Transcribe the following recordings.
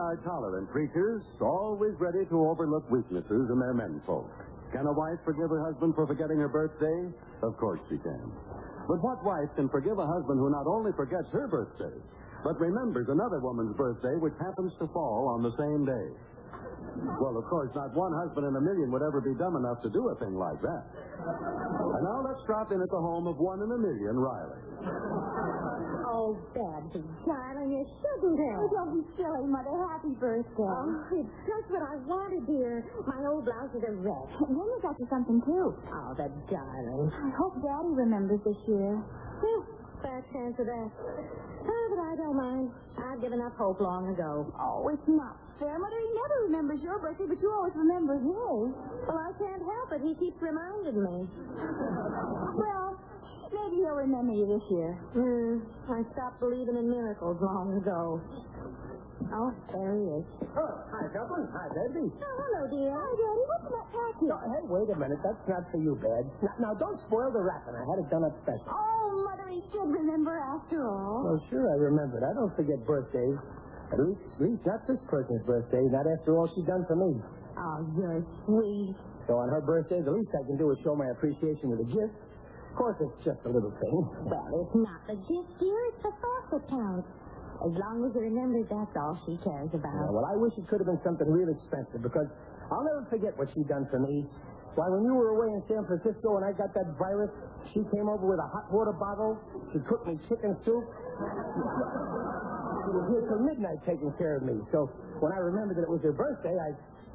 are tolerant creatures, always ready to overlook weaknesses in their menfolk. Can a wife forgive her husband for forgetting her birthday? Of course she can. But what wife can forgive a husband who not only forgets her birthday, but remembers another woman's birthday which happens to fall on the same day? Well, of course, not one husband in a million would ever be dumb enough to do a thing like that. And now let's drop in at the home of one in a million, Riley. Oh, Babsy, darling, you shouldn't have. Oh, don't be silly, Mother. Happy birthday. Oh, it's just what I wanted, dear. My old blouse is a wreck. Jenny got you something, too. Oh, the darling. I hope Daddy remembers this year. Fair chance of that. Oh, but I don't mind. I've given up hope long ago. Oh, it's not fair, Mother. He never remembers your birthday, but you always remember his. Well, I can't help it. He keeps reminding me. Well, maybe he'll remember you this year. I stopped believing in miracles long ago. Oh, there he is. Oh, hi, Dublin. Hi, Baby. Oh, hello, dear. Hi, Daddy. What's in that package? No, hey, wait a minute. That's not for you, Bed. Now, don't spoil the wrapping. I had it done up special. Oh, Mother, he did remember after all. Well, sure, I remembered. I don't forget birthdays. At least not this person's birthday. Not after all she's done for me. Oh, you're sweet. So on her birthday, the least I can do is show my appreciation with a gift. Of course, it's just a little thing. Well, it's not the gift, dear. It's the thought that counts. As long as you remember, that's all she cares about. Yeah, well, I wish it could have been something real expensive, because I'll never forget what she done for me. Why, when you were away in San Francisco and I got that virus, she came over with a hot water bottle. She cooked me chicken soup. She was here till midnight taking care of me. So when I remembered that it was her birthday, I...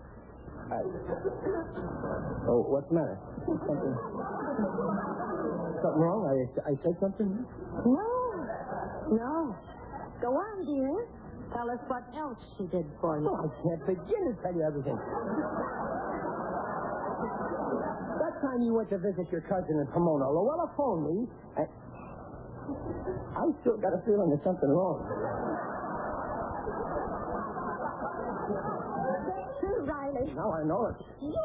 Oh, what's the matter? Something wrong? I said something? No. Go on, dear. Tell us what else she did for you. Oh, I can't begin to tell you everything. That time you went to visit your cousin in Pomona, Luella phoned me, and I still got a feeling there's something wrong. That's true, Riley. Now I know it. You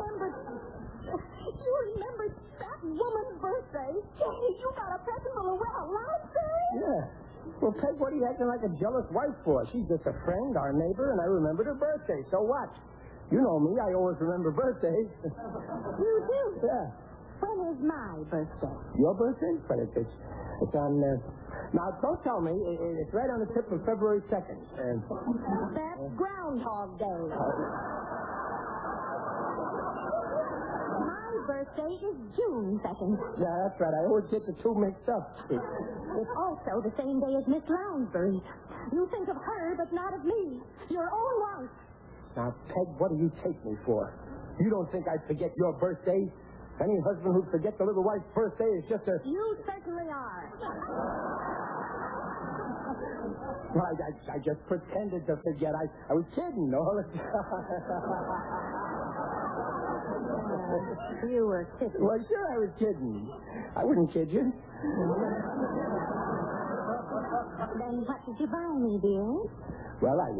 remembered that woman's birthday? You got a present for Luella Lounsbury? Yeah. Well, Peg, what are you acting like a jealous wife for? She's just a friend, our neighbor, and I remembered her birthday. So what? You know me. I always remember birthdays. You do? Yeah. When is my birthday? Your birthday? But it's on... Now, don't tell me. It's right on the tip of February 2nd. That's Groundhog Day. My birthday is June 2nd. Yeah, that's right. I always get the two mixed up. It's also the same day as Miss Lounsbury's. You think of her, but not of me. Your own wife. Now, Peg, what do you take me for? You don't think I'd forget your birthday? Any husband who'd forget the little wife's birthday is just a... You certainly are. Well, I just pretended to forget. I was kidding, no? You were kidding. Well, sure I was kidding. I wouldn't kid you. Then what did you buy me, dear? Well, I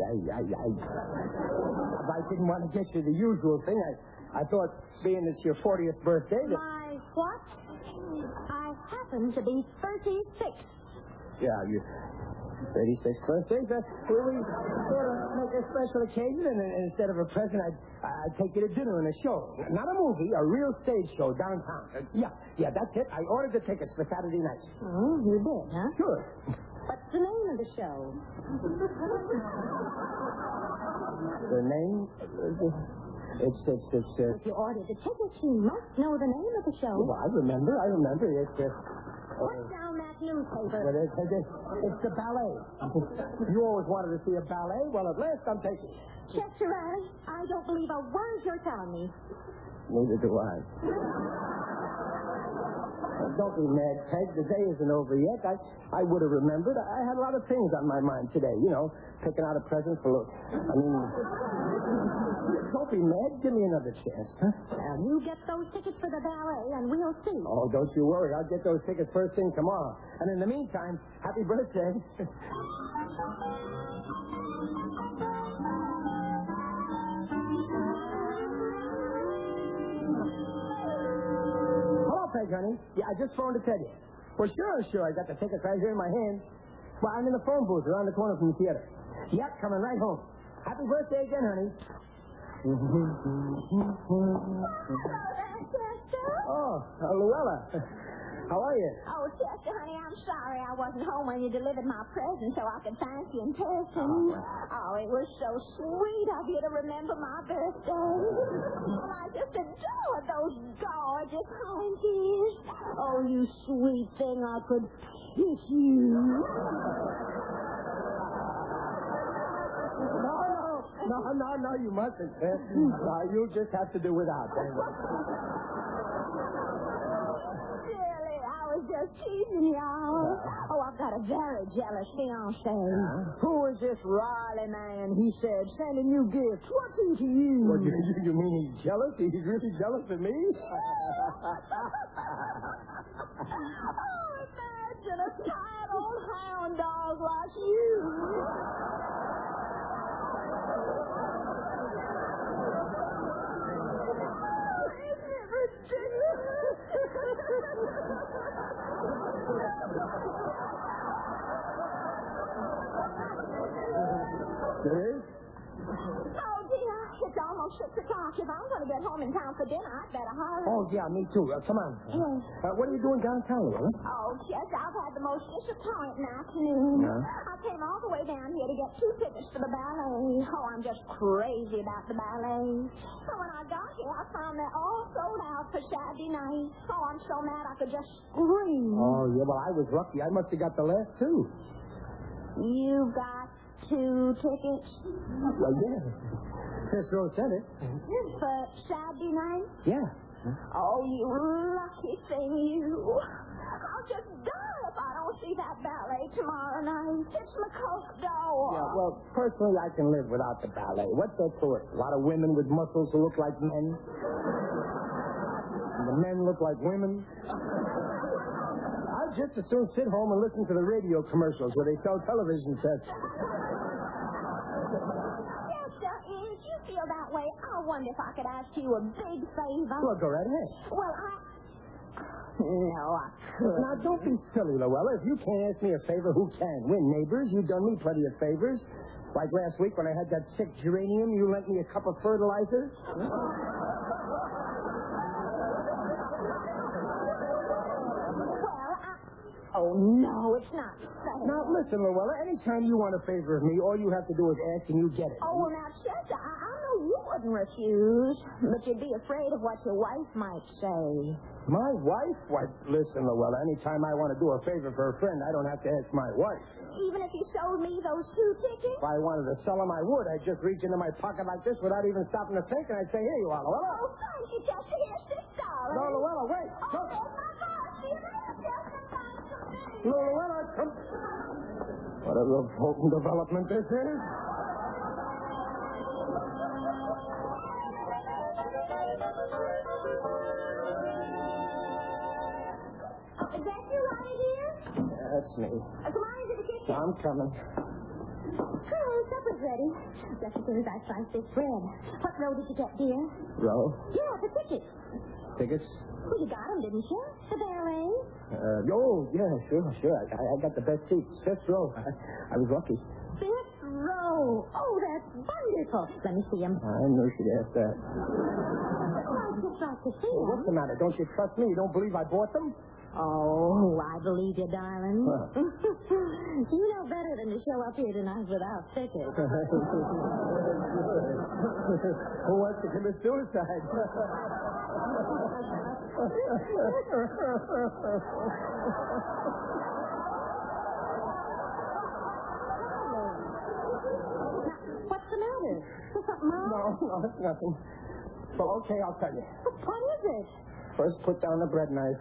didn't want to get you the usual thing. I thought, being it's your 40th birthday... My what? I happen to be 36. Yeah, you... 36th birthday? We sort of make a special occasion, and instead of a present, I'd take you to dinner and a show. Not a movie, a real stage show downtown. Yeah, that's it. I ordered the tickets for Saturday night. Oh, you did, huh? Sure. What's the name of the show? The name? It's If you ordered the tickets, you must know the name of the show. Well, I remember. It's Put down that newspaper. Well, it's the ballet. You always wanted to see a ballet. Well, at last I'm taking it. Chester Riley, I don't believe a word you're telling me. Neither do I. Don't be mad, Peg. The day isn't over yet. I would have remembered. I had a lot of things on my mind today. You know, picking out a present for... don't be mad. Give me another chance, huh? Well, you get those tickets for the ballet, and we'll see. Oh, don't you worry. I'll get those tickets first thing tomorrow. And in the meantime, happy birthday. Peg, honey. Yeah, I just phoned to tell you. Well, sure. I got the tickets right here in my hand. Well, I'm in the phone booth around the corner from the theater. Yep, coming right home. Happy birthday again, honey. Oh, Luella. How are you? Oh, Chester, honey, I'm sorry I wasn't home when you delivered my present so I could thank you in person. Oh, it was so sweet of you to remember my birthday. And I just adored those gorgeous honkies. Oh, you sweet thing, I could kiss you. No, you mustn't, Sid. You'll just have to do without. Just teasing y'all. Oh, I've got a very jealous fiancé. Who is this Riley man? He said, sending you gifts. What's he to you? What, you mean he's jealous? He's really jealous of me? Oh, imagine a tired old hound dog like you. Isn't it ridiculous? There is? Oh, dear. It's almost 6 o'clock. If I'm going to get home in time for dinner, I'd better hurry. Oh, yeah, me too. Come on. Yes. What are you doing downtown, Luella? Oh, Chester, I've had the most disappointing afternoon. I came all the way down here to get 2 tickets for the ballet. Oh, I'm just crazy about the ballet. So when I got here, I found they're all sold out for Saturday night. Oh, I'm so mad I could just scream. Oh, yeah, well, I was lucky. I must have got the last 2. You got 2 tickets? Well, yeah. Fifth row sent it. For Saturday night? Yeah. Oh, you lucky thing, you. I'll just die if I don't see that ballet tomorrow night. It's McCoke door. Yeah, well, personally, I can live without the ballet. What's there to it? A lot of women with muscles who look like men. And the men look like women. I'd just as soon sit home and listen to the radio commercials where they sell television sets. That way, I wonder if I could ask you a big favor. Well, go right ahead. Well, No, I couldn't. Now, don't be silly, Luella. If you can't ask me a favor, who can? We're neighbors. You've done me plenty of favors. Like last week when I had that sick geranium, you lent me a cup of fertilizer. Oh, no, it's not fair. Now, listen, Luella, anytime you want a favor of me, all you have to do is ask and you get it. Oh, well, now, Chester, I know you wouldn't refuse, but you'd be afraid of what your wife might say. My wife? Why, listen, Luella, anytime I want to do a favor for a friend, I don't have to ask my wife. Even if you showed me those 2 tickets? If I wanted to sell them, I would. I'd just reach into my pocket like this without even stopping to think, and I'd say, here you are, Luella. Oh, thank you, Chester. Here's $6. No, Luella, wait. Oh, there's my boss. See you later, Chester. Luella, come. What a revolting development this is. Is that you, Ronnie, dear? That's me. Come on into the kitchen. I'm coming. Oh, supper's ready. Just as soon as I slice this bread. What row did you get, dear? Row? Yeah, the tickets. Tickets? Well, you got them, didn't you? The ballet? Yeah, sure. I got the best seats. 5th row. I was lucky. 5th row. Oh, that's wonderful. Let me see them. I knew she'd ask that. I'd just like to see them. What's the matter? Don't you trust me? You don't believe I bought them? Oh, I believe you, darling. Huh. You know better than to show up here tonight without tickets. Who wants to commit suicide? What's the matter? Is something wrong? No, it's nothing. Well, okay, I'll tell you. What is it? First, put down the bread knife.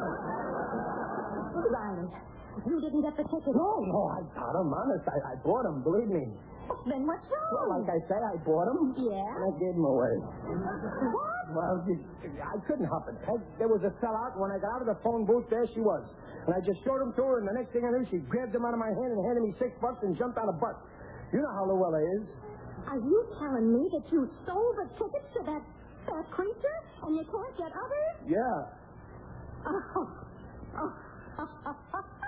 Riley, you didn't get the tickets. No, I got them, honest. I bought them, believe me. Then what's wrong? Well, like I say, I bought them. Yeah? And I gave them away. What? Well, I couldn't help it, Peg. There was a sellout, and when I got out of the phone booth, there she was. And I just showed them to her, and the next thing I knew, she grabbed them out of my hand and handed me $6 and jumped on a bus. You know how Luella is. Are you telling me that you sold the tickets to that creature, and you can't get others? Yeah.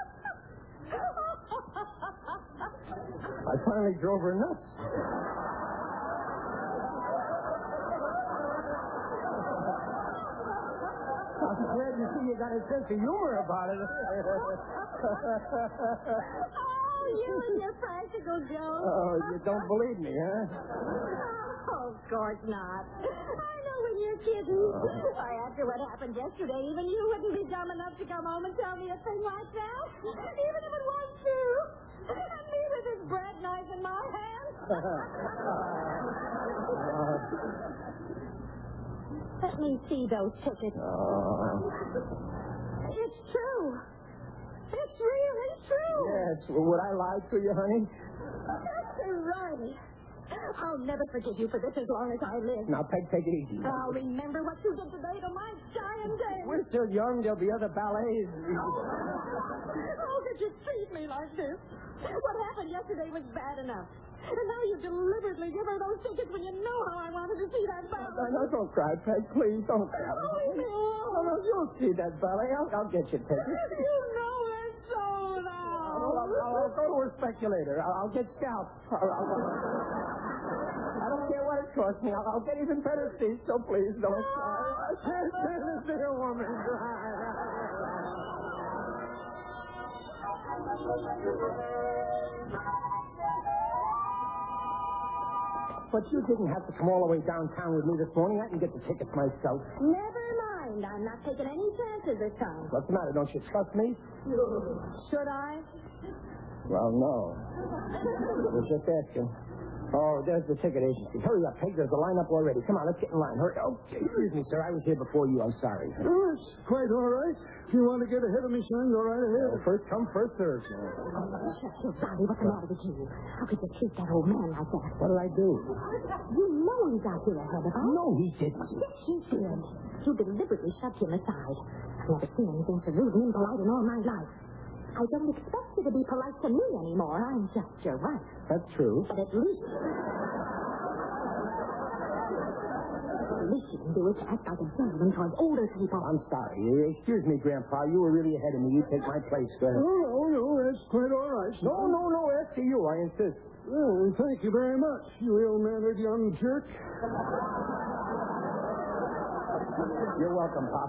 I finally drove her nuts. glad you see you got a sense of humor about it. Oh, you and your practical jokes. Oh, you don't believe me, huh? Oh, of course not. I know when you're kidding. Why, after what happened yesterday, even you wouldn't be dumb enough to come home and tell me a thing like that. Even if it was true. And me with this bread knife in my hand. Let me see those tickets. It's true. It's really true. Yes. Well, would I lie to you, honey? Mr. Riley. I'll never forgive you for this as long as I live. Now, Peg, take it easy. I'll remember what you did today to my giant day. We're still young. There'll be other ballets. How could you treat me like this? What happened yesterday was bad enough. And now you deliberately give her those tickets when you know how I wanted to see that ballet. No, don't cry, Peg. Please, don't cry. Leave me alone. Oh, no, you'll see that ballet. I'll get you tickets. You know it's sold out. I'll go to a speculator. I'll get scalped. I don't care what it costs me. I'll get even better seats, so please don't cry. I can't stand to see a woman cry. But you didn't have to come all the way downtown with me this morning. I can get the tickets myself. Never mind. I'm not taking any chances this time. What's the matter? Don't you trust me? Should I? Well, no. I was just asking. Oh, there's the ticket agency. Hurry up, Peg. There's a lineup already. Come on, let's get in line. Hurry. Oh, excuse me, sir. I was here before you. I'm sorry. Oh, it's quite all right. If you want to get ahead of me, son, go right ahead. Well, first come, first served. Shut your body. What's the matter with you? How could you treat that old man like that? What did I do? You know he got here ahead of us. No, he didn't. Yes, he did. You deliberately shoved him aside. I've never seen anything so rude and impolite in all my life. I don't expect you to be polite to me anymore. I'm just your wife. That's true. But at least you can do is to act like a gentleman towards older people. I'm sorry. Excuse me, Grandpa. You were really ahead of me. You take my place. Go ahead. Oh, no, that's quite all right. No. After you, I insist. Well, thank you very much, you ill-mannered young jerk. You're welcome, Pop.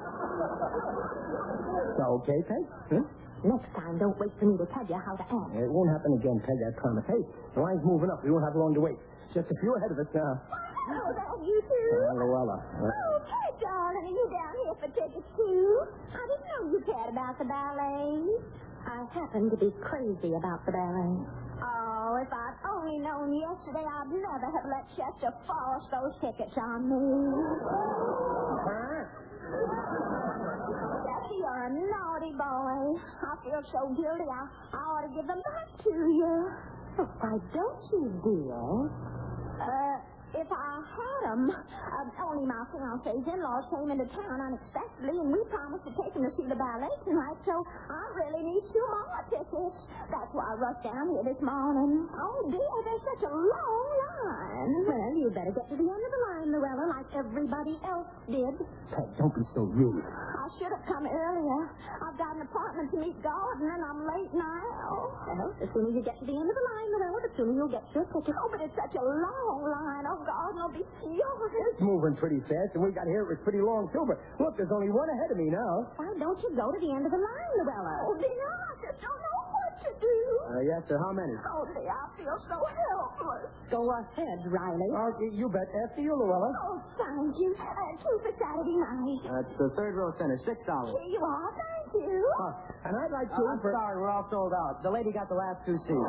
So, okay, Peg? Huh? Next time, don't wait for me to tell you how to act. It won't happen again, Peg, I promise. Hey, the line's moving up. We won't have long to wait. Just a few ahead of us now. Oh, that you too? Luella. Oh, hey, darling, are you down here for tickets too? I didn't know you cared about the ballet. I happen to be crazy about the ballet. Oh, if I'd only known yesterday, I'd never have let Chester force those tickets on me. Huh? Chester, you're a naughty boy. I feel so guilty, I ought to give them back to you. Oh, why don't you, dear? If I had them, only my fiancé's in-laws came into town unexpectedly, and we promised to take them to see the ballet tonight, so I really need 2 more tickets. That's why I rushed down here this morning. Oh, dear, there's such a long line. Well, you better get to the end of the line, Luella, like everybody else did. Peg, don't be so rude. I should have come earlier. I've got an appointment to meet Gordon, and I'm late now. Well, as soon as you get to the end of the line, Luella, the sooner you'll get your ticket. Oh, but it's such a long line. Oh, Gordon will be furious. It's moving pretty fast, and we got here. It was pretty long, too. But look, there's only one ahead of me now. Why don't you go to the end of the line, Luella? Oh, dear, I just don't know what to do. Yes, sir. How many? Oh, dear, I feel so helpless. Go ahead, Riley. You bet. After you, Luella. Oh, thank you. 2 for Saturday night. That's the third row center. $6. Here you are. Thank you. And I'd like to... I'm sorry, we're all sold out. The lady got the last 2 seats.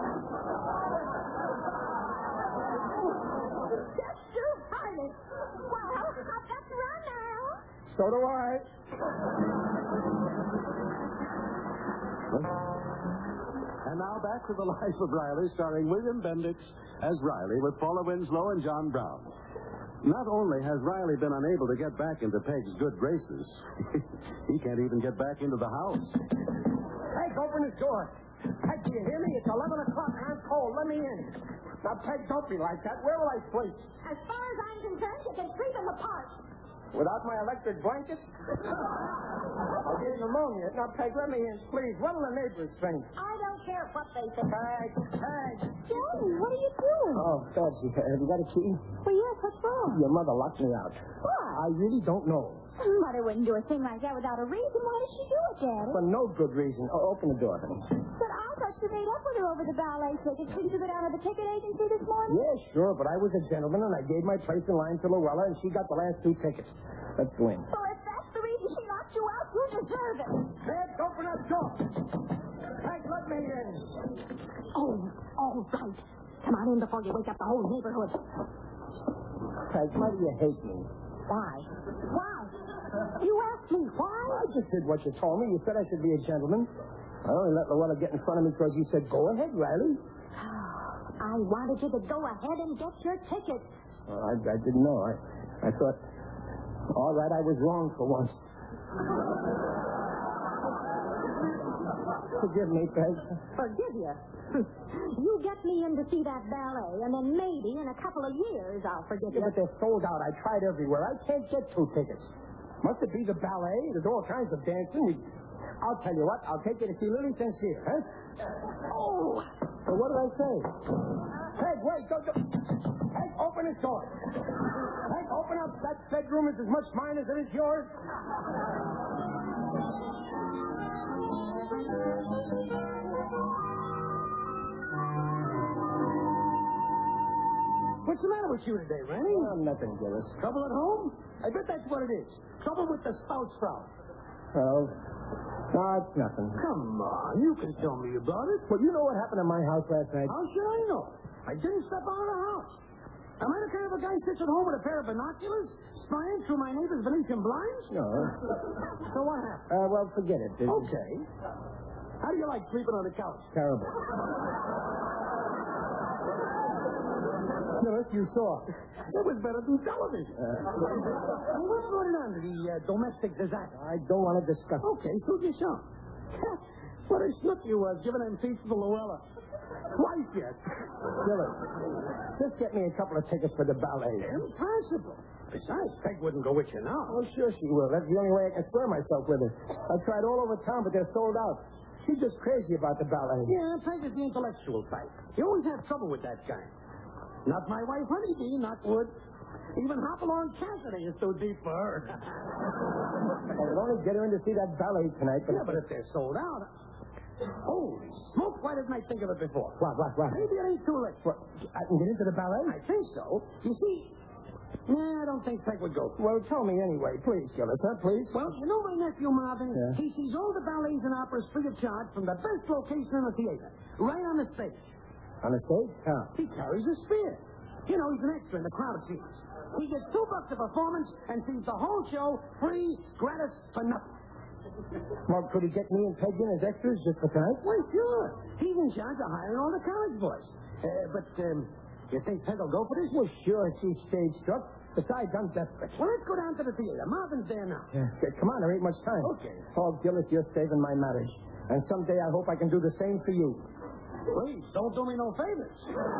Chester Riley. Well, I've got to run now. So do I. And now back to The Life of Riley, starring William Bendix as Riley with Paula Winslow and John Brown. Not only has Riley been unable to get back into Peg's good graces, he can't even get back into the house. Peg, open this door. Peg, do you hear me? It's 11 o'clock. I'm cold. Let me in. Now, Peg, don't be like that. Where will I sleep? As far as I'm concerned, you can sleep in the park. Without my electric blanket? I'll get in the pneumonia. Now, Peg, let me in, please. What'll the neighbors think? I don't care what they think. Peg. Daddy, what are you doing? Oh, Betsy, have you got a key? Well, yes, what's wrong? Your mother locked me out. What? I really don't know. Mother wouldn't do a thing like that without a reason. Why did she do it, Daddy? For no good reason. Oh, open the door, honey. But I thought you made up with her over the ballet tickets. Didn't you go down to the ticket agency this morning? Yeah, sure, but I was a gentleman, and I gave my place in line to Luella, and she got the last 2 tickets. Let's go in. Well, if that's the reason she locked you out, you deserve it. Peg, open that door. Peg, let me in. Oh, all right. Come on in before you wake up the whole neighborhood. Peg, why do you hate me? Why? Why? You asked me why? I just did what you told me. You said I should be a gentleman. I only let Luella get in front of me because you said, go ahead, Riley. I wanted you to go ahead and get your ticket. Well, I didn't know. I thought, all right, I was wrong for once. Forgive me, Peg. Forgive you? You get me in to see that ballet, and then maybe in a couple of years I'll forgive you. Yeah, but they're sold out. I tried everywhere. I can't get 2 tickets. Must it be the ballet? There's all kinds of dancing. I'll tell you what. I'll take you to see Lily St. Cyr, huh? Oh! So what did I say? Peg, wait. Don't. Peg, open this door. Peg, open up. That bedroom is as much mine as it is yours. What's the matter with you today, Randy? Oh, nothing, Gillis. Trouble at home? I bet that's what it is. Trouble with the spout sprout. Well, no, it's nothing. Come on, you can tell me about it. Well, you know what happened in my house last night? How should I know? I didn't step out of the house. Am I the kind of a guy who sits at home with a pair of binoculars, spying through my neighbor's Venetian blinds? No. So what happened? Well, forget it. Okay. How do you like sleeping on the couch? Terrible. Gillis, you saw. It was better than television. What's going on to the domestic disaster? I don't want to discuss it. Okay, suit yourself. What a snook you was giving them seats to Luella. Twice yet. Gillis, just get me a couple of tickets for the ballet. Impossible. Besides, Peg wouldn't go with you now. Oh, sure she will. That's the only way I can square myself with her. I tried all over town, but they're sold out. She's just crazy about the ballet. Yeah, Peg is the intellectual type. You always have trouble with that kind. Not my wife, Honeybee, not Wood. Even Hopalong Cassidy is too deep for her. I would only get her in to see that ballet tonight. Yeah, but if they're sold out... Holy smoke, why didn't I think of it before? What? Maybe it ain't too late. What? I can get into the ballet? I think so. You see... Nah, I don't think Peg would go. Well, tell me anyway. Please, Gillis, huh? Please. Well, you know my nephew, Marvin? Yeah. He sees all the ballets and operas free of charge from the best location in the theater. Right on the stage. On the stage? How? He carries a spear. You know, he's an extra in the crowd scenes. He gets $2 a performance and sees the whole show free, gratis, for nothing. Well, could he get me and Peg in as extras just for tonight? Well, sure. He's in charge of hiring all the college boys. But you think Peg will go for this? Well, sure. She's stage struck. Besides, I'm desperate. Well, let's go down to the theater. Marvin's there now. Yeah. Come on, there ain't much time. Okay. Oh, Gillis, you're saving my marriage. And someday I hope I can do the same for you. Please, don't do me no favors.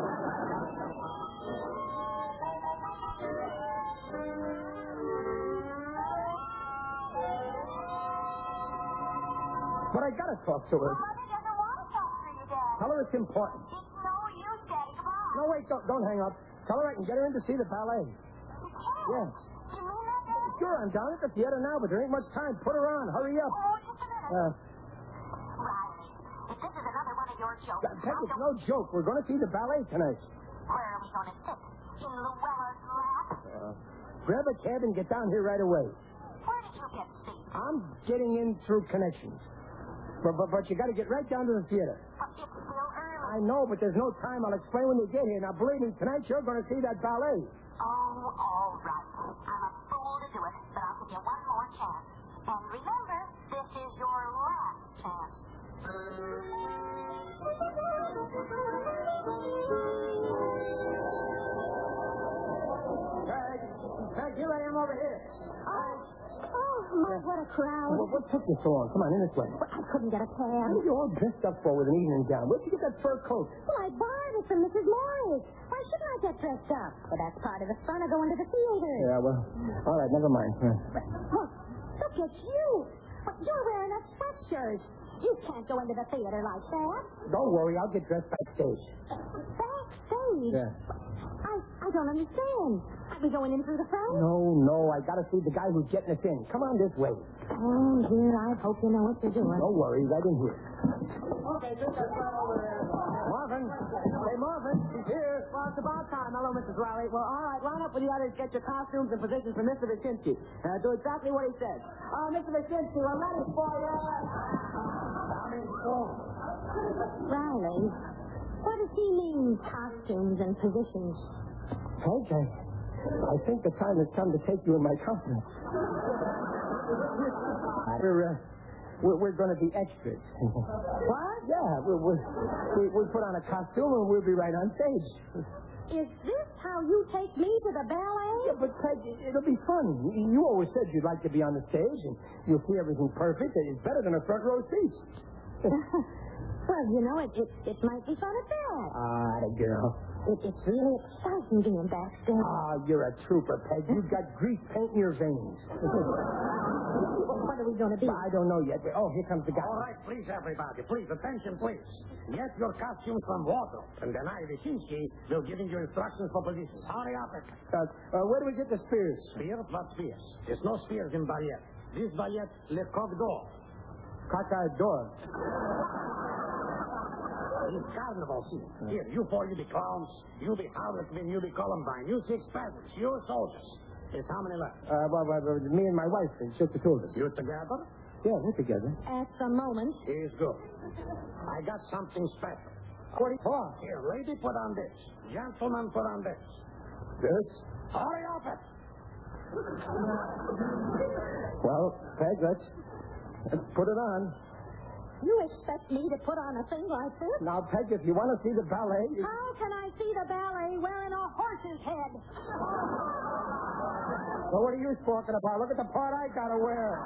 But I gotta talk to her. Mother doesn't want to talk to you, Dad. Tell her it's important. It's no use, Daddy. Come on. No, wait, don't hang up. Tell her I can get her in to see the ballet. You can't. Yes. You mean that, Daddy? Sure, I'm down at the theater now, but there ain't much time. Put her on. Hurry up. Oh, just a minute. Riley, if this is another one of your jokes, Peg, it's no joke. We're going to see the ballet tonight. Where are we going to sit? In Luella's lap? Grab a cab and get down here right away. Where did you get seats? I'm getting in through connections. But you got to get right down to the theater. But it's still early. I know, but there's no time. I'll explain when you get here. Now, believe me, tonight you're going to see that ballet. Oh, all right. I'm a fool to do it, but I'll give you one more chance. And remember, this is your last chance. Peg, here I am over here. Oh, my, what a crowd. Well, what took you so long? Come on, in this way. Well, I couldn't get a What cab. are you all dressed up for with an evening gown? Where'd you get that fur coat? Well, I borrowed it from Mrs. Morris. Why shouldn't I get dressed up? Well, that's part of the fun of going to the theater. Yeah, well, all right, never mind. Look at you. But you're wearing a sweatshirt. You can't go into the theater like that. Don't worry, I'll get dressed backstage. Backstage? Yeah. I don't understand. Are we going in through the front? No, I gotta see the guy who's getting us in. Come on this way. Oh, dear, I hope you know what you're doing. Don't worry, right in here. Okay, just over there. Marvin. Hey, Marvin. He's here. Well, it's about time. Hello, Mrs. Riley. Well, all right, line up with the others, get your costumes and positions for Mr. Wyszynski. Do exactly what he says. Mr. Wyszynski, we're ready for you. Riley, what does he mean, costumes and positions? Okay. I think the time has come to take you in my confidence. We're going to be extras. What? Yeah, we'll put on a costume and we'll be right on stage. Is this how you take me to the ballet? Yeah, but Peg, it'll be fun. You always said you'd like to be on the stage, and you'll see everything perfect. It's better than a front row seat. Well, you know, it might be fun at that. Ah, girl. It's really exciting being backstage. Ah, you're a trooper, Peg. You've got grease paint in your veins. What are we going to do? I don't know yet. Oh, here comes the guy. All right, please, everybody. Please, attention, please. Get your costumes from wardrobe, and then I, Wyszynski, will give you instructions for positions. Hurry up. Where do we get the spears? Spears? What spears? There's no spears in ballet. This ballet, Le Coq d'Or. Cock-eye-door. It's carnival scene. Here, you four, you be clowns. You be Harlequin, you be Columbine. You 6 peasants. You soldiers. There's how many left? Me and my wife, it's just the two of us. You together? Yeah, we're together. At the moment. He's good. I got something special. What? Here, lady, put on this. Gentlemen, put on this. This? Hurry up it. Well, Peg, let's put it on. You expect me to put on a thing like this? Now, Peg, if you want to see the ballet... How can I see the ballet wearing a horse's head? Well, what are you talking about? Look at the part I gotta wear.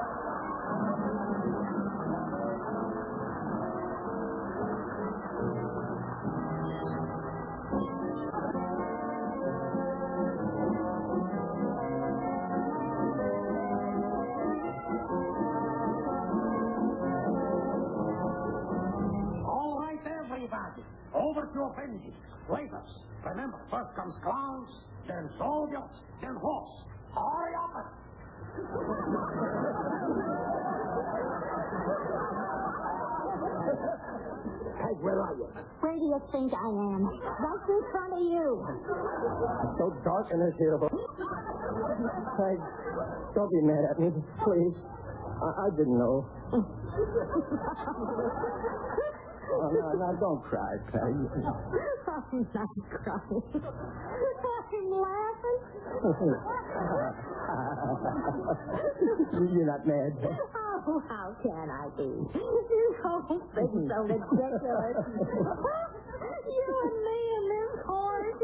All right, everybody. Over to offending. Waiters. Remember, first comes clowns, then soldiers, then horse. Hurry up it. Peg, where are you? Where do you think I am? Right in front of you. It's so dark in this here. Peg, don't be mad at me, please. I didn't know. Oh, no, don't cry, Peg. I'm not crying. I'm laughing. You're not mad, Peg. Oh, how can I be? You don't think so ridiculous. You and me and this horse.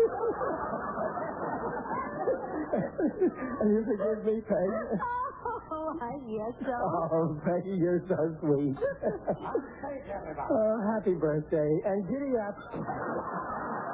And you forgive me, Peg? Oh, I guess so. Oh, Peggy, you're so sweet. Take everybody. Oh, happy birthday. And giddy up.